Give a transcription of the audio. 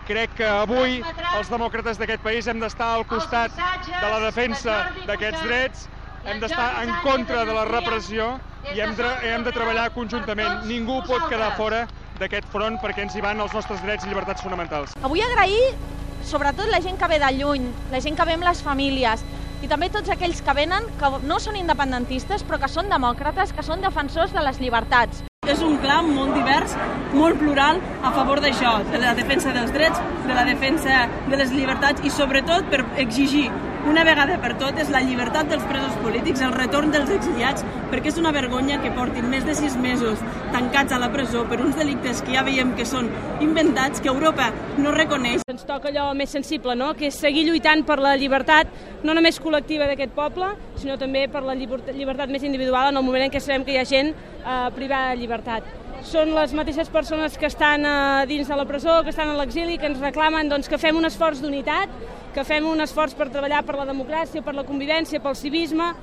Crec que avui els demòcrates d'aquest país hem d'estar al costat de la defensa d'aquests drets, hem d'estar en contra de la repressió i hem de treballar conjuntament. Ningú pot quedar fora d'aquest front perquè ens hi van els nostres drets i llibertats fonamentals. Avui agrair sobretot la gent que ve de lluny, la gent que ve amb les famílies i també tots aquells que venen que no són independentistes però que són demòcrates, que són defensors de les llibertats. És un clam molt divers, molt plural, a favor d'això, de la defensa dels drets, de la defensa de les llibertats i sobretot per exigir una vegada per totes la llibertat dels presos polítics, el retorn dels exiliats, perquè és una vergonya que portin més de 6 mesos tancats a la presó per uns delictes que ja veiem que són inventats, que Europa no reconeix. Ens toca allò més sensible, no? Que és seguir lluitant per la llibertat, no només col·lectiva d'aquest poble, sinó també per la llibertat més individual en el moment en què sabem que hi ha gent privada de llibertat. Són les mateixes persones que estan dins de la presó, que estan a l'exili, que ens reclamen que fem un esforç d'unitat, que fem un esforç per treballar per la democràcia, per la convivència, pel civisme.